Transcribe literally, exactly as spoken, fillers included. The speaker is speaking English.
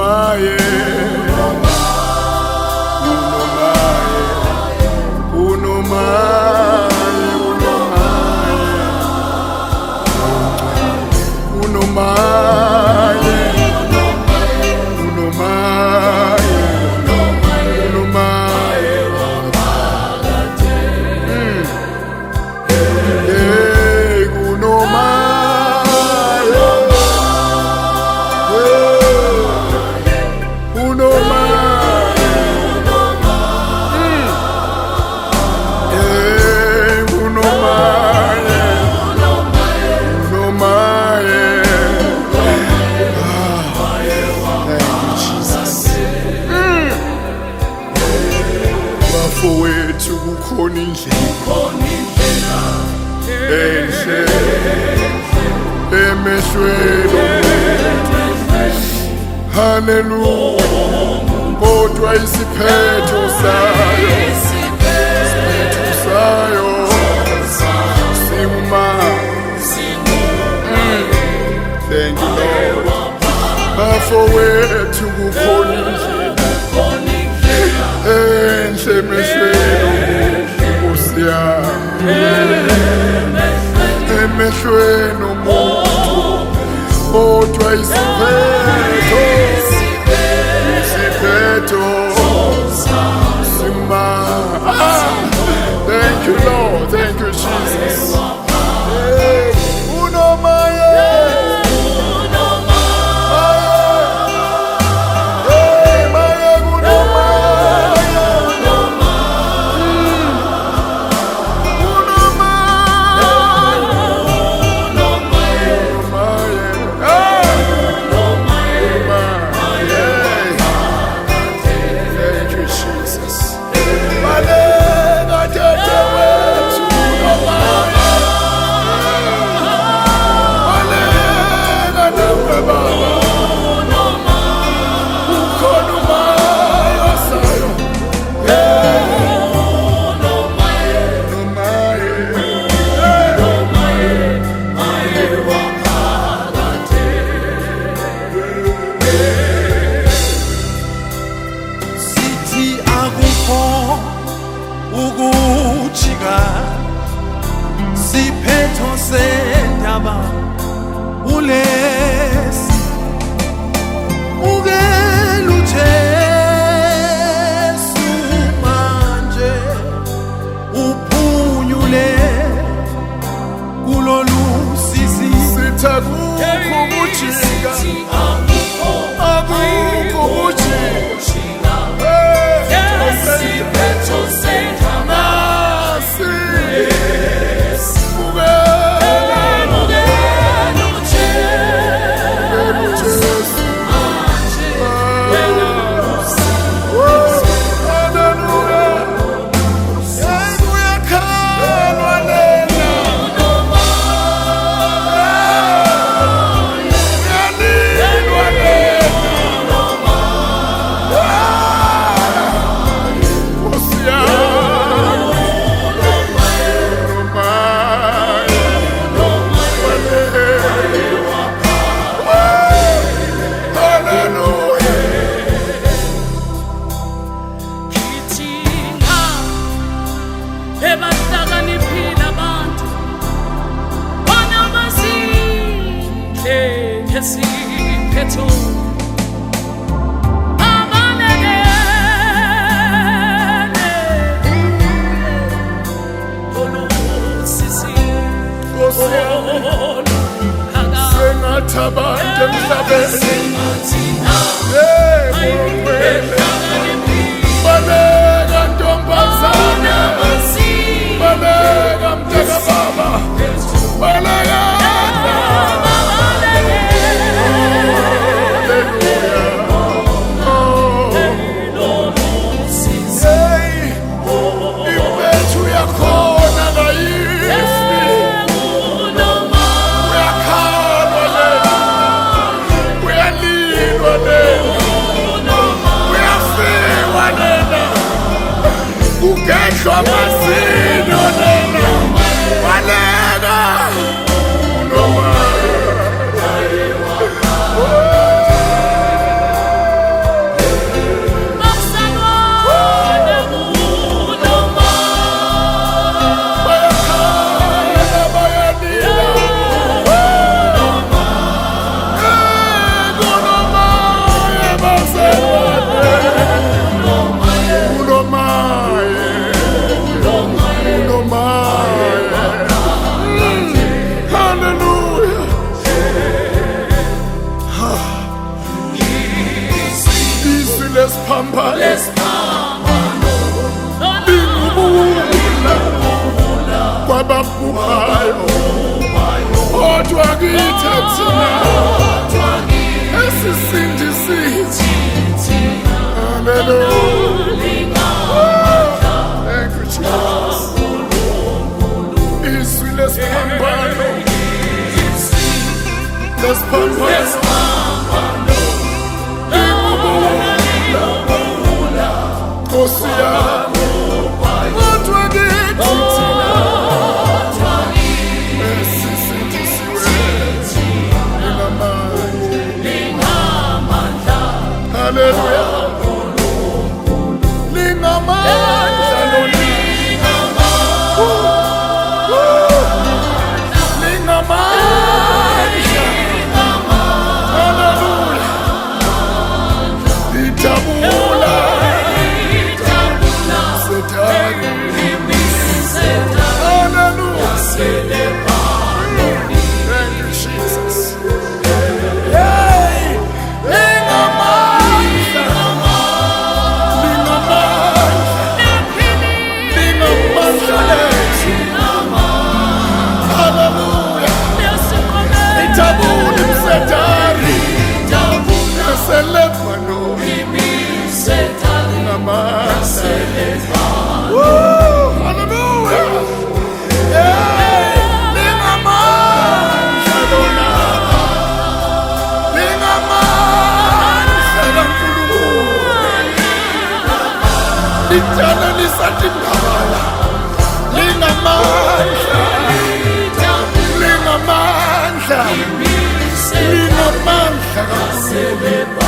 unomaye, unomaye, unomaye, unomaye, unomaye, unomaye, unomaye, mm. Hey, unomaye, hey, unomaye, mm. Hey, unomaye, unomaye. Bafowethu kukhona indlela enhle emehlweni, haleluya, kodwa isiphetho sayo, isiphetho sayo sima. Thank you Lord. Bafowethu kukhona indlela enhle emehlweni, Nkosi yami, emehlweni omuntu, kodwa isiphetho, isiphetho sima. Ah, thank you Lord, thank you Jesus. Hey, unomaye, siphetho sendaba ulesi ukelujesu manje uphunyule kulolu sisi. Sitha kukho ukujika, akukho ukujika, siphetho sendaba siphetho sengathabantu emhlabeni, baleka ntombazana, baleka mntaka baba, baleka. kithi thina esisindisithi. Hallelujah. Thank you, Jesus. Izwi lesiphambano, lesiphambano, ingubula, Nkosi yami, kodwa kithi thina esisindisiwe, lingamandla. Hallelujah. Lingamandla lo lingamandla. Hallelujah. Litabula Sethani. Hallelujah. Thank you, Jesus. Hey, lingamandla. Lingamandla. Lingamandla lethu. Hallelujah. Litabula Sethani. Selefano. Lingamandla. Woo! Hallelujah. Yeah. Lingamandla lona. Lingamandla kaNkulunkulu. Lijana lisathi ngabala. Lingamandla. Lingamandla. Lingamandla kaNkulunkulu.